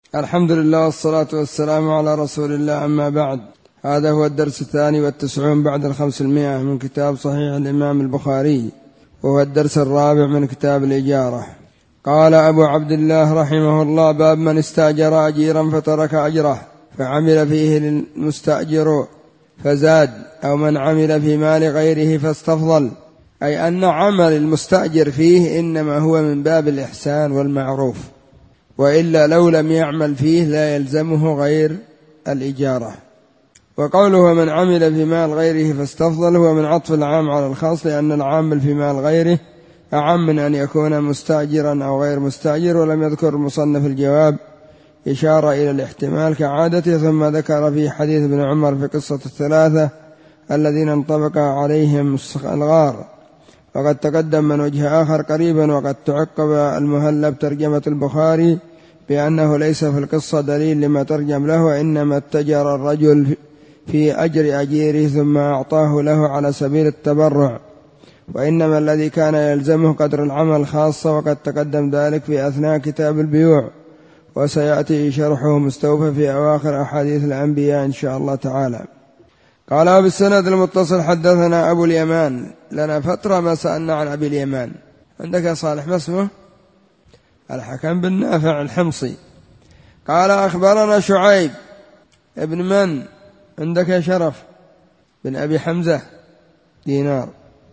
الحمد لله والصلاة والسلام على رسول الله، أما بعد. هذا هو الدرس 92 بعد 500 من كتاب صحيح الإمام البخاري، وهو الدرس 4 من كتاب الإجارة. قال أبو عبد الله رحمه الله: باب من استأجر أجيرا فترك أجره فعمل فيه المستأجر فزاد، أو من عمل في مال غيره فاستفضل، أي أن عمل المستأجر فيه إنما هو من باب الإحسان والمعروف، وإلا لو لم يعمل فيه لا يلزمه غير الإجارة. وقوله من عمل في مال غيره فاستفضل هو من عطف العام على الخاص، لأن العامل في مال غيره أعم من أن يكون مستأجرا أو غير مستأجر. ولم يذكر المصنف الجواب إشارة إلى الاحتمال كعادته، ثم ذكر في حديث ابن عمر في قصة الثلاثة الذين انطبق عليهم الغار، وقد تقدم من وجه آخر قريبا. وقد تعقب المهلب ترجمة البخاري بأنه ليس في القصة دليل لما ترجم له، إنما اتجر الرجل في أجر أجيره ثم أعطاه له على سبيل التبرع، وإنما الذي كان يلزمه قدر العمل خاصة، وقد تقدم ذلك في أثناء كتاب البيوع، وسيأتي شرحه مستوفى في أواخر أحاديث الأنبياء إن شاء الله تعالى. قال بالسند المتصل حدثنا أبو اليمان. لنا فترة ما سألنا عن أبي اليمان. عندك يا صالح ما اسمه؟ الحكم بن نافع الحمصي. قال أخبرنا شعيب ابن من؟ عندك يا شرف؟ بن أبي حمزة دينار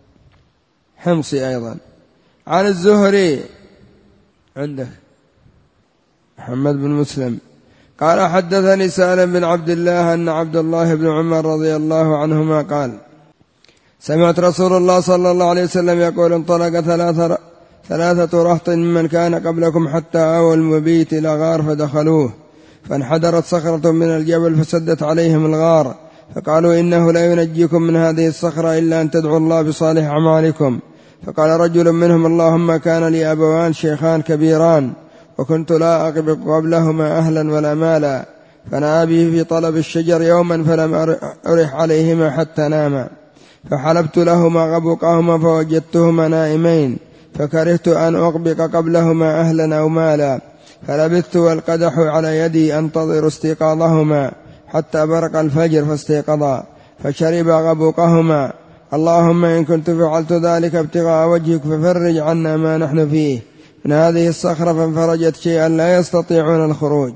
حمصي أيضا. عن الزهري عندك محمد بن مسلم. قال حدثني سالم بن عبد الله أن عبد الله بن عمر رضي الله عنهما قال: سمعت رسول الله صلى الله عليه وسلم يقول: انطلق ثلاثة رهط ممن كان قبلكم حتى آووا المبيت إلى غار فدخلوه، فانحدرت صخرة من الجبل فسدت عليهم الغار، فقالوا: إنه لا ينجيكم من هذه الصخرة إلا أن تدعوا الله بصالح أعمالكم. فقال رجل منهم: اللهم كان لي أبوان شيخان كبيران، وكنت لا أقبض قبلهما أهلا ولا مالا، فنأى به في طلب الشجر يوما فلم أرح عليهما حتى ناما، فحلبت لهما غبقهما فوجدتهما نائمين، فكرهت أن أغبق قبلهما أهلا أو مالا، فلبثت والقدح على يدي أنتظر استيقاظهما حتى برق الفجر فاستيقظا، فشرب غبقهما. اللهم إن كنت فعلت ذلك ابتغاء وجهك ففرج عنا ما نحن فيه من هذه الصخرة، فانفرجت شيئا لا يستطيعون الخروج.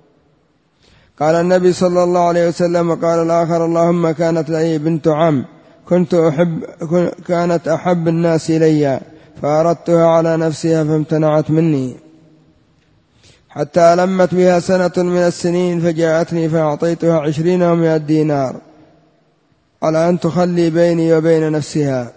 قال النبي صلى الله عليه وسلم. وقال الآخر: اللهم كانت لي بنت عم كانت أحب الناس إلي، فأردتها على نفسها فامتنعت مني، حتى لمت بها سنة من السنين، فجاءتني فأعطيتها 20 و100 دينار على أن تخلي بيني وبين نفسها،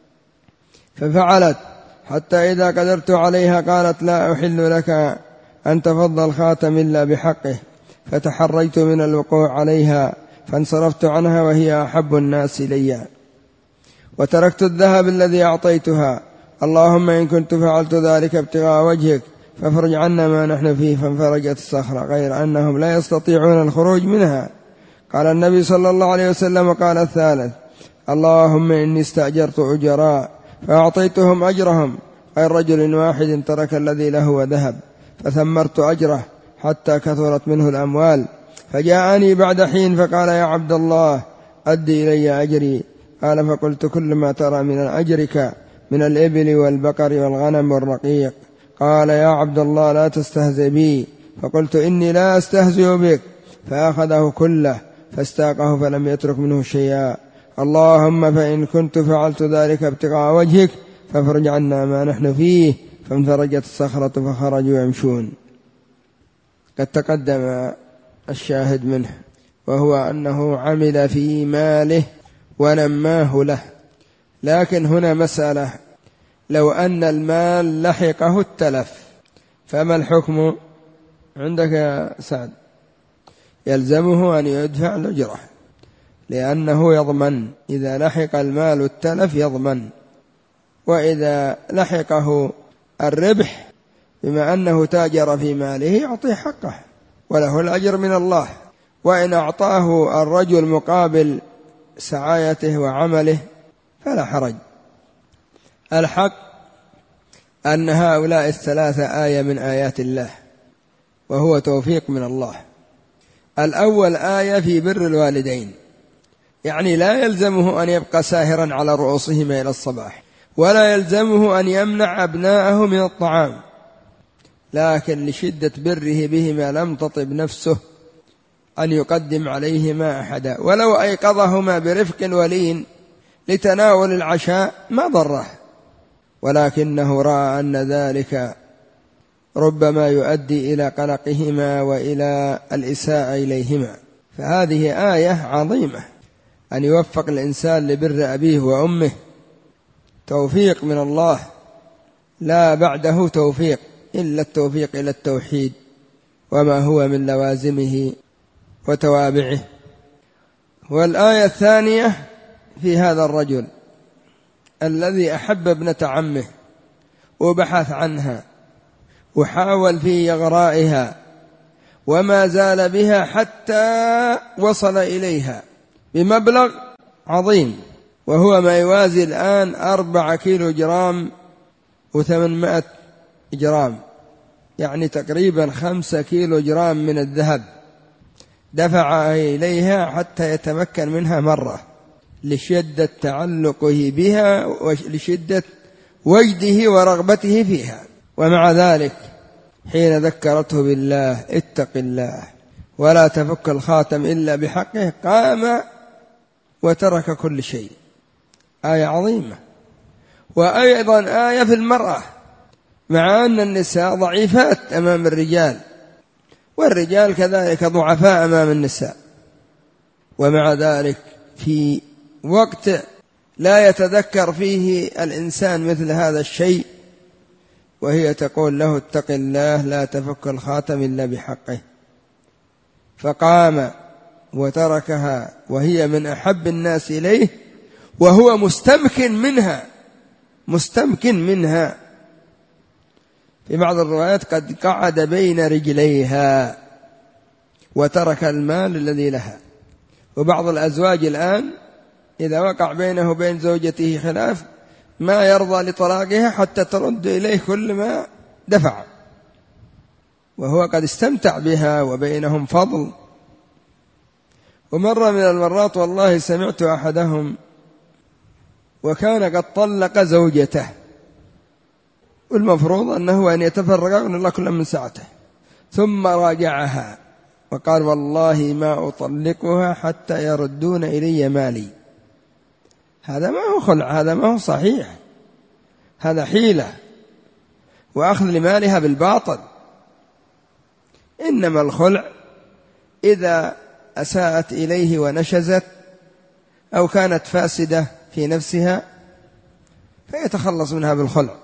ففعلت، حتى إذا قدرت عليها قالت: لا أحل لك أن تفض الخاتم إلا بحقه، فتحرجت من الوقوع عليها، فانصرفت عنها وهي أحب الناس إلي، وتركت الذهب الذي أعطيتها. اللهم إن كنت فعلت ذلك ابتغاء وجهك فافرج عنا ما نحن فيه، فانفرجت الصخرة، غير أنهم لا يستطيعون الخروج منها. قال النبي صلى الله عليه وسلم. قال الثالث: اللهم إني استأجرت أجراء فأعطيتهم أجرهم، غير رجل واحد ترك الذي له وذهب، فثمرت أجره حتى كثرت منه الأموال، فجاءني بعد حين فقال: يا عبد الله أدي إلي أجري. قال: فقلت: كل ما ترى من أجرك من الإبل والبقر والغنم والرقيق. قال: يا عبد الله لا تستهزئ بي. فقلت: إني لا أستهزئ بك. فأخذه كله فاستاقه فلم يترك منه شيئا. اللهم فإن كنت فعلت ذلك ابتغاء وجهك فافرج عنا ما نحن فيه، فانفرجت الصخرة فخرجوا يمشون. قد تقدم الشاهد منه، وهو أنه عمل في ماله ونماه له. لكن هنا مسألة: لو أن المال لحقه التلف فما الحكم عندك يا سعد؟ يلزمه أن يدفع الأجرة، لأنه يضمن. إذا لحق المال التلف يضمن، وإذا لحقه الربح بما أنه تاجر في ماله يعطيه حقه وله الأجر من الله. وإن أعطاه الرجل مقابل سعايته وعمله فلا حرج. الحق أن هؤلاء الثلاثة آية من آيات الله، وهو توفيق من الله. الأول آية في بر الوالدين، يعني لا يلزمه أن يبقى ساهرا على رؤوسهما إلى الصباح، ولا يلزمه أن يمنع أبناءه من الطعام، لكن لشدة بره بهما لم تطب نفسه أن يقدم عليهما أحدا، ولو أيقظهما برفق ولين لتناول العشاء ما ضره، ولكنه رأى أن ذلك ربما يؤدي إلى قلقهما وإلى الإساءة إليهما. فهذه آية عظيمة، أن يوفق الإنسان لبر أبيه وأمه توفيق من الله، لا بعده توفيق إلا التوفيق إلى التوحيد وما هو من لوازمه وتوابعه. والآية الثانية في هذا الرجل الذي أحب ابنة عمه وبحث عنها وحاول في إغرائها وما زال بها حتى وصل إليها بمبلغ عظيم، وهو ما يوازي الآن 4 كيلوغرام و800 جرام، يعني تقريبا 5 كيلوغرام من الذهب، دفع إليها حتى يتمكن منها مرة لشدة تعلقه بها ولشدة وجده ورغبته فيها. ومع ذلك حين ذكرته بالله اتق الله ولا تفك الخاتم إلا بحقه قام وترك كل شيء. آية عظيمة. وأيضا آية في المرأة، مع أن النساء ضعيفات أمام الرجال والرجال كذلك ضعفاء أمام النساء، ومع ذلك في وقت لا يتذكر فيه الإنسان مثل هذا الشيء وهي تقول له اتق الله لا تفك الخاتم إلا بحقه، فقام وتركها وهي من أحب الناس إليه وهو مستمكن منها. في بعض الروايات قد قعد بين رجليها وترك المال الذي لها. وبعض الأزواج الآن إذا وقع بينه وبين زوجته خلاف ما يرضى لطلاقها حتى ترد إليه كل ما دفع، وهو قد استمتع بها وبينهم فضل. ومرة من المرات والله سمعت أحدهم وكان قد طلق زوجته، والمفروض أنه أن يتفرق من الله كل من ساعته، ثم راجعها وقال والله ما أطلقها حتى يردون إلي مالي. هذا ما هو خلع، هذا ما هو صحيح، هذا حيلة وأخذ لمالها بالباطل. إنما الخلع إذا أساءت إليه ونشزت أو كانت فاسدة في نفسها فيتخلص منها بالخلع.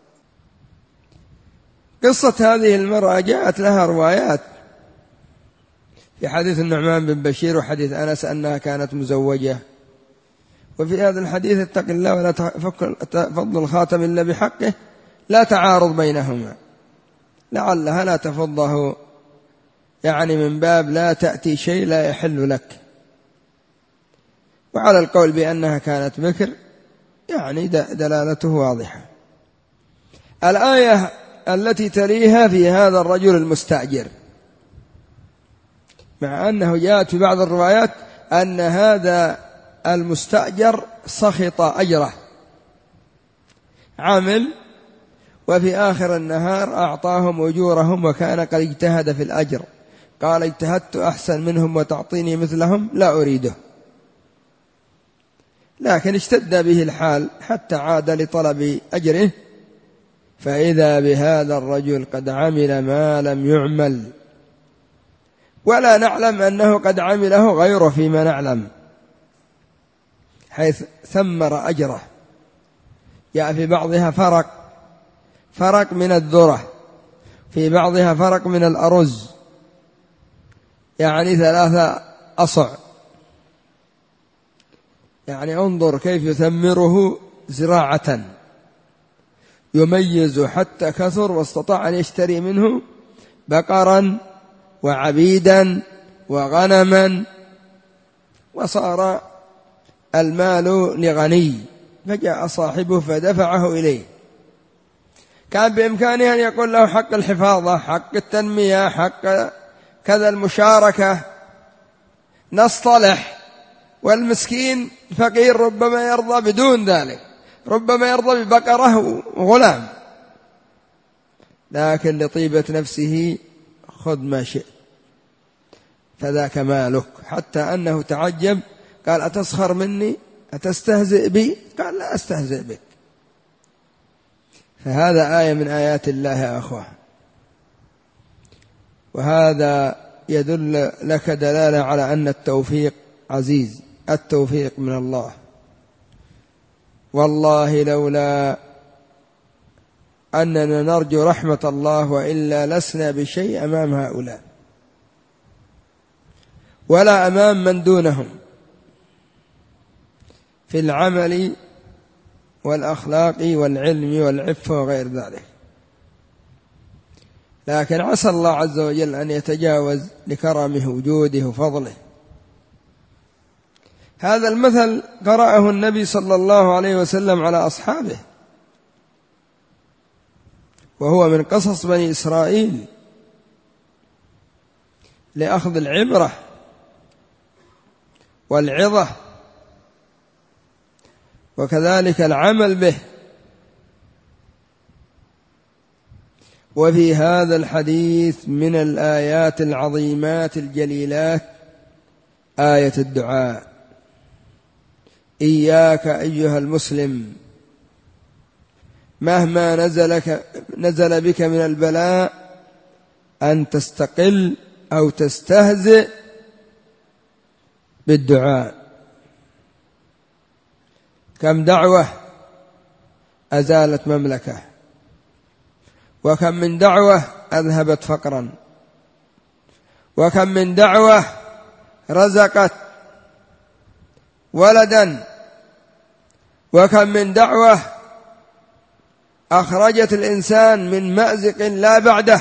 قصة هذه المرأة جاءت لها روايات في حديث النعمان بن بشير وحديث أنس أنها كانت مزوجة، وفي هذا الحديث اتق الله ولا تفض الخاتم إلا بحقه لا تعارض بينهما، لعلها لا تفضه يعني من باب لا تأتي شيء لا يحل لك. وعلى القول بأنها كانت بكر يعني دلالته واضحة. الآية التي تليها في هذا الرجل المستأجر، مع أنه جاءت في بعض الروايات أن هذا المستأجر سخط أجره، عمل وفي آخر النهار أعطاهم أجورهم وكان قد اجتهد في الأجر، قال اجتهدت أحسن منهم وتعطيني مثلهم لا أريده، لكن اشتد به الحال حتى عاد لطلب أجره، فإذا بهذا الرجل قد عمل ما لم يعمل، ولا نعلم أنه قد عمله غيره فيما نعلم، حيث ثمر أجره. جاء في بعضها فرق من الذرة، في بعضها فرق من الأرز، يعني 3 أصع، يعني انظر كيف يثمره زراعة، يميز حتى كثر واستطاع أن يشتري منه بقرا وعبيدا وغنما، وصار المال لغني، فجاء صاحبه فدفعه إليه. كان بإمكانه أن يقول له حق الحفاظة، حق التنمية، حق كذا المشاركة، نصطلح. والمسكين الفقير ربما يرضى بدون ذلك، ربما يرضى ببقرة وغلام، لكن لطيبة نفسه خذ ما شئت فذاك مالك. حتى أنه تعجب قال: أتسخر مني؟ أتستهزئ بي؟ قال: لا أستهزئ بك. فهذا آية من آيات الله يا أخوة، وهذا يدل لك دلالة على أن التوفيق عزيز، التوفيق من الله. والله لولا أننا نرجو رحمة الله وإلا لسنا بشيء أمام هؤلاء ولا أمام من دونهم في العمل والأخلاق والعلم والعفة وغير ذلك. لكن عسى الله عز وجل أن يتجاوز لكرمه وجوده وفضله. هذا المثل قرأه النبي صلى الله عليه وسلم على أصحابه، وهو من قصص بني إسرائيل لأخذ العبرة والعظة، وكذلك العمل به. وفي هذا الحديث من الآيات العظيمات الجليلات آية الدعاء: إياك أيها المسلم مهما نزل بك من البلاء أن تستقل أو تستهزئ بالدعاء. كم دعوة أزالت مملكة، وكم من دعوة أذهبت فقرا، وكم من دعوة رزقت ولدا، وكم من دعوة أخرجت الإنسان من مأزق لا بعده.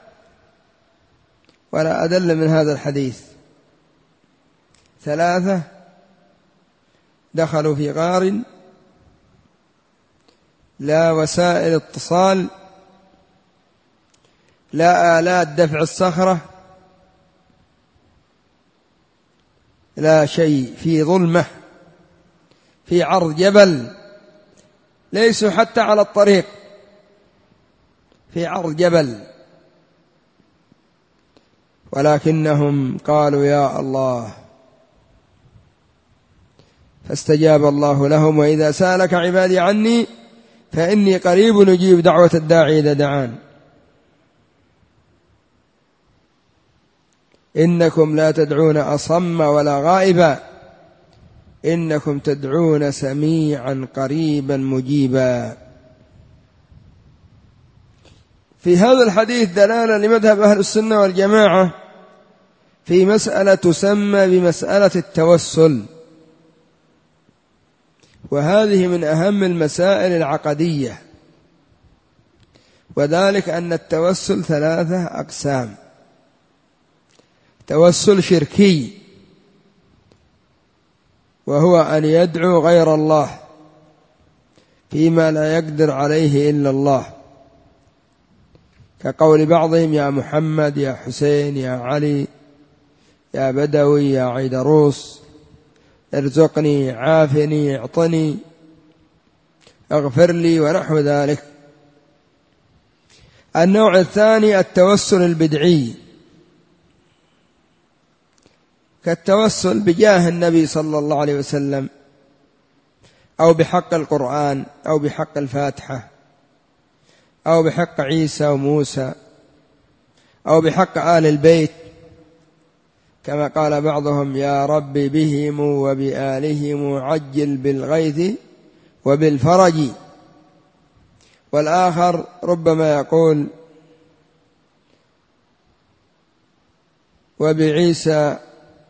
ولا أدل من هذا الحديث: 3 دخلوا في غار، لا وسائل اتصال، لا آلات دفع الصخرة، لا شيء، في ظلمة، في عرض جبل، ليسوا حتى على الطريق، في عرض جبل، ولكنهم قالوا يا الله، فاستجاب الله لهم: وإذا سألك عبادي عني فإني قريب نجيب دعوة الداعي إذا دعان. إنكم لا تدعون أصم ولا غائبا، إنكم تدعون سميعا قريبا مجيبا. في هذا الحديث دلالة لمذهب أهل السنة والجماعة في مسألة تسمى بمسألة التوسل، وهذه من أهم المسائل العقدية، وذلك أن التوسل 3 أقسام: توسل شركي، وهو أن يدعو غير الله فيما لا يقدر عليه إلا الله، كقول بعضهم: يا محمد، يا حسين، يا علي، يا بدوي، يا عيدروس، ارزقني، عافني، اعطني، اغفر لي، ونحو ذلك. النوع الثاني التوسل البدعي، كالتوسل بجاه النبي صلى الله عليه وسلم، أو بحق القرآن، أو بحق الفاتحة، أو بحق عيسى وموسى، أو بحق آل البيت، كما قال بعضهم: يا رب بهم وبآلهم عجل بالغيث وبالفرج. والآخر ربما يقول: وبعيسى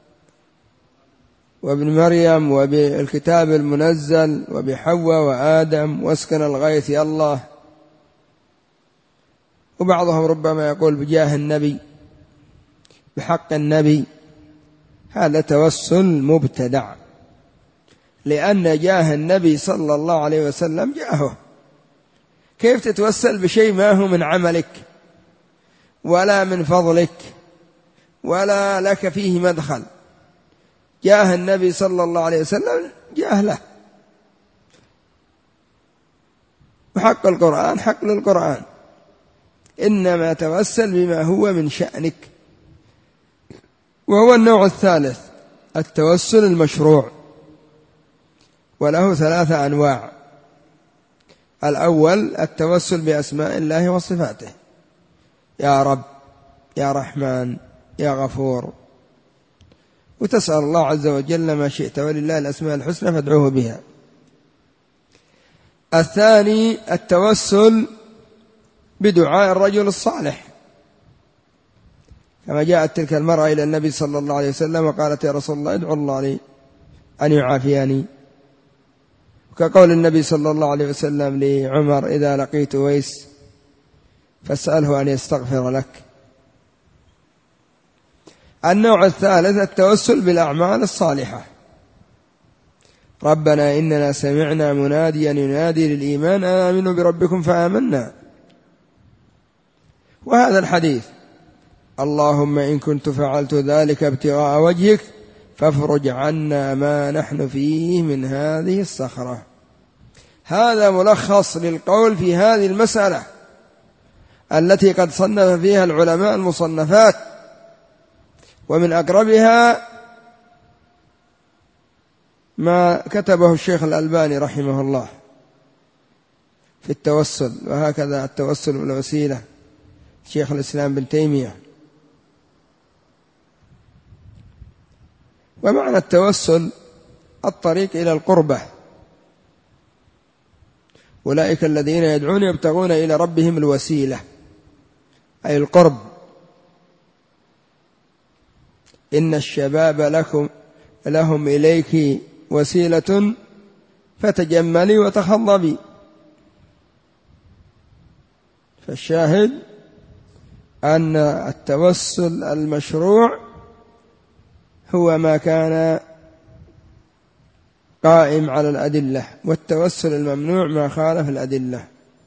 وابن مريم وبالكتاب المنزل وبحواء وآدم واسكن الغيث يا الله. وبعضهم ربما يقول بجاه النبي، بحق النبي. هذا توسل مبتدع، لأن جاه النبي صلى الله عليه وسلم جاهه، كيف تتوسل بشيء ما هو من عملك ولا من فضلك ولا لك فيه مدخل؟ جاه النبي صلى الله عليه وسلم جاه له، وحق القرآن حق للقرآن، إنما توسل بما هو من شأنك. وهو النوع الثالث التوسل المشروع، وله 3 أنواع. الأول التوسل بأسماء الله وصفاته، يا رب، يا رحمن، يا غفور، وتسأل الله عز وجل ما شئت، ولله الأسماء الحسنى فادعوه بها. الثاني التوسل بدعاء الرجل الصالح، كما جاءت تلك المرأة إلى النبي صلى الله عليه وسلم وقالت يا رسول الله ادعو الله لي أن يعافيني، كقول النبي صلى الله عليه وسلم لعمر إذا لقيت ويس فاسأله أن يستغفر لك. النوع الثالث التوسل بالأعمال الصالحة، ربنا إننا سمعنا مناديا ينادي للإيمان آمنوا بربكم فآمنا. وهذا الحديث اللهم إن كنت فعلت ذلك ابتغاء وجهك فافرج عنا ما نحن فيه من هذه الصخرة. هذا ملخص للقول في هذه المسألة التي قد صنف فيها العلماء المصنفات، ومن أقربها ما كتبه الشيخ الألباني رحمه الله في التوسل، وهكذا التوسل بالوسيلة شيخ الإسلام بن تيمية. ومعنى التوسل الطريق إلى القربة، أولئك الذين يدعون يبتغون إلى ربهم الوسيلة أي القرب. إن الشباب لهم إليك وسيلة فتجملي وتخضبي. فالشاهد أن التوسل المشروع هو ما كان قائم على الأدلة، والتوسل الممنوع ما خالف الأدلة.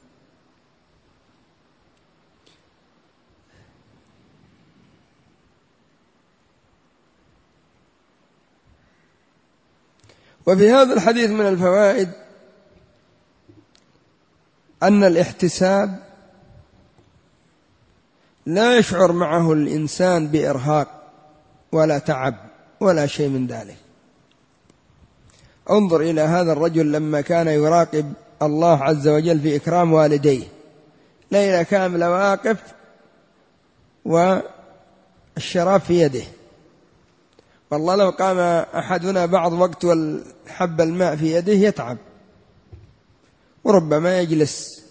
وفي هذا الحديث من الفوائد أن الاحتساب لا يشعر معه الإنسان بإرهاق ولا تعب ولا شيء من ذلك. انظر إلى هذا الرجل لما كان يراقب الله عز وجل في إكرام والديه ليلة كاملة واقف والشراب في يده، والله لو قام أحدنا بعض وقت والحب الماء في يده يتعب، وربما يجلس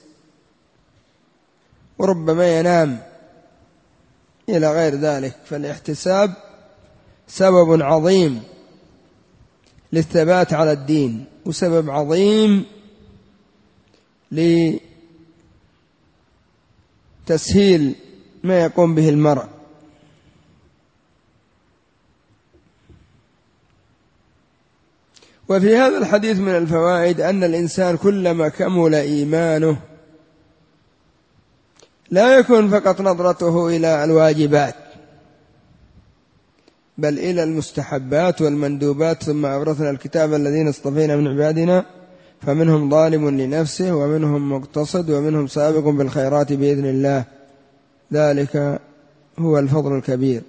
وربما ينام إلى غير ذلك. فالاحتساب سبب عظيم للثبات على الدين، وسبب عظيم لتسهيل ما يقوم به المرء. وفي هذا الحديث من الفوائد أن الإنسان كلما كمل إيمانه لا يكون فقط نظرته إلى الواجبات بل إلى المستحبات والمندوبات. ثم أورثنا الكتاب الذين اصطفينا من عبادنا فمنهم ظالم لنفسه ومنهم مقتصد ومنهم سابق بالخيرات بإذن الله، ذلك هو الفضل الكبير.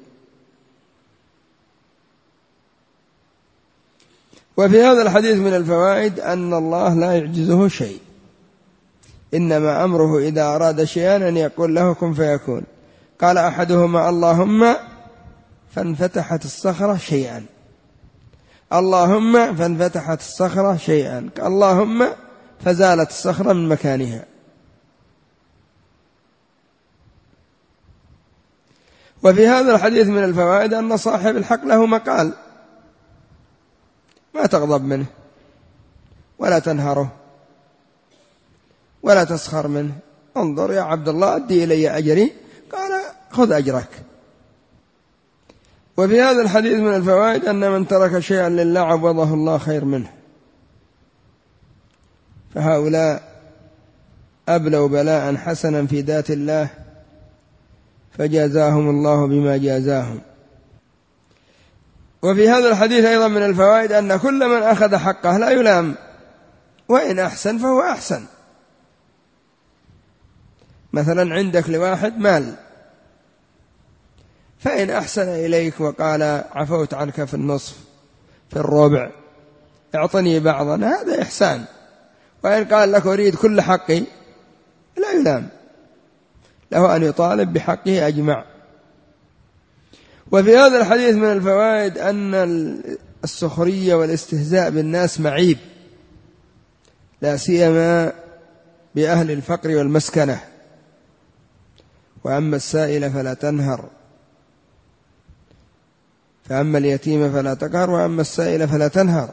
وفي هذا الحديث من الفوائد أن الله لا يعجزه شيء، إنما أمره إذا أراد شيئا أن يقول له كن فيكون. قال أحدهما اللهم فانفتحت الصخرة شيئا، اللهم فانفتحت الصخرة شيئا، اللهم فزالت الصخرة من مكانها. وفي هذا الحديث من الفوائد أن صاحب الحق له مقال، ما تغضب منه ولا تنهره ولا تسخر منه. انظر يا عبد الله أدي إلي أجري، قال خذ أجرك. وفي هذا الحديث من الفوائد أن من ترك شيئا لله عوضه الله خير منه. فهؤلاء أبلوا بلاء حسنا في ذات الله فجازاهم الله بما جازاهم. وفي هذا الحديث أيضا من الفوائد أن كل من أخذ حقه لا يلام، وإن أحسن فهو أحسن. مثلا عندك لواحد مال، فإن أحسن إليك وقال عفوت عنك في النصف في الربع اعطني بعضا، هذا إحسان. وإن قال لك أريد كل حقي لا يلام، له أن يطالب بحقه أجمع. وفي هذا الحديث من الفوائد أن السخرية والاستهزاء بالناس معيب، لا سيما بأهل الفقر والمسكنة. وأما السائل فلا تنهر، فأما اليتيم فلا تقهر، وأما السائل فلا تنهر.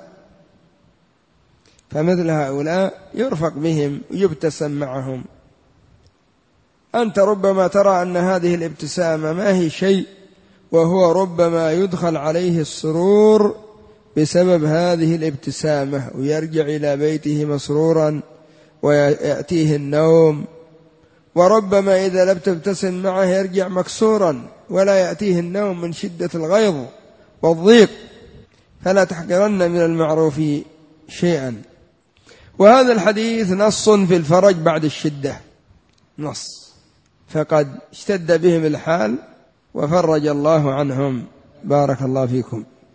فمثل هؤلاء يرفق بهم ويبتسم معهم. أنت ربما ترى أن هذه الابتسامة ما هي شيء، وهو ربما يدخل عليه السرور بسبب هذه الابتسامة، ويرجع إلى بيته مسرورا ويأتيه النوم. وربما إذا لم تبتسم معه يرجع مكسورا ولا يأتيه النوم من شدة الغيظ والضيق. فلا تحقرن من المعروف شيئا. وهذا الحديث نص في الفرج بعد الشدة، نص، فقد اشتد بهم الحال وفرج الله عنهم. بارك الله فيكم.